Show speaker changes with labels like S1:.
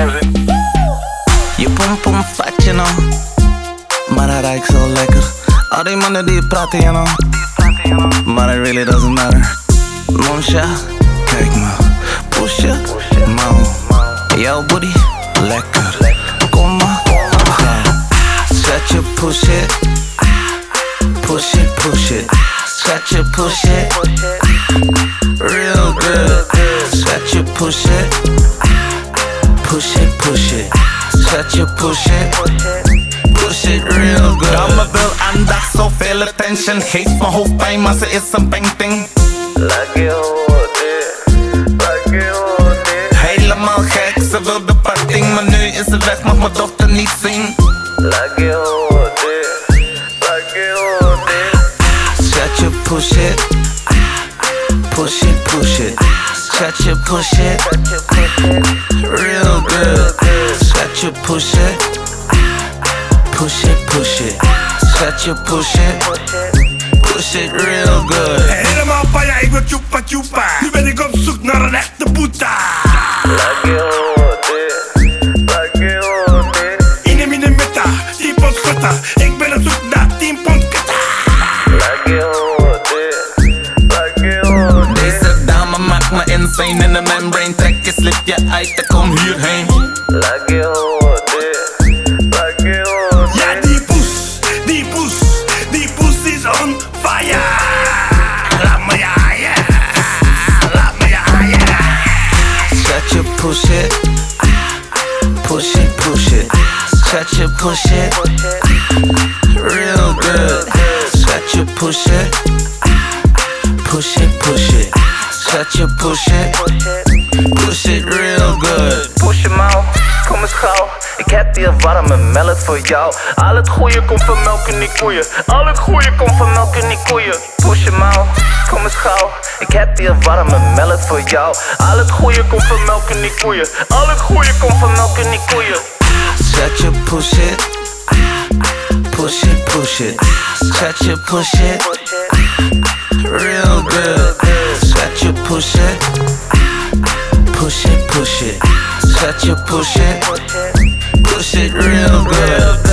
S1: Je pom fat, you know. Maar hij ruikt zo lekker. Al die mannen die praten, you know. Maar it really doesn't matter. Monsja, kijk me. Pushen, mouw. Jouw booty, lekker. Kom maar, ga. Zet je push it. Push it, push it. Zet je push it. Real good. Zet je push it. Push it, push it. Zet je push it. Push it real good. Dame wil aandacht, zoveel attention. Geeft me hoofdpijn, maar ze is een painting. Helemaal gek, ze wil de parting. Maar nu is ze weg, mag mijn dochter niet zien. Zet je push it. Push it, push it. Zet je push it. Real good. Zet je push it. Push it, push it. Zet je push it. Push it real good.
S2: Helemaal paya, ik wil chupa chupa. Nu ben ik op zoek naar een echte boeta. Ine mine meta, 10 pond sputta. Ik ben op zoek naar 10 pond kata.
S1: Deze dame maakt me insane in de membrane. Trek je slip je uit en kom hierheen.
S2: Ja, die poes is on fire. Laat me jaaien, laat me jaaien.
S1: Zet je push it. Push it, push it. Zet je push it. Real good. Zet je push it. Push it, push it. Zet je push it. Push it real good.
S3: Push hem out, kom eens gauw. Ik heb hier warme melk voor jou. Al het goede komt van melk in die koeien. Al het goede komt van melk in die koeien. Push hem out, kom eens gauw. Ik heb hier warme melk voor jou. Al het goede komt van melk in die koeien. Al het goede komt van melk in die koeien.
S1: Zet je push it. Push it, push it. Zet je push it. Real good. Zet je push it. Push it, push it. Zet je push it. Push it real good.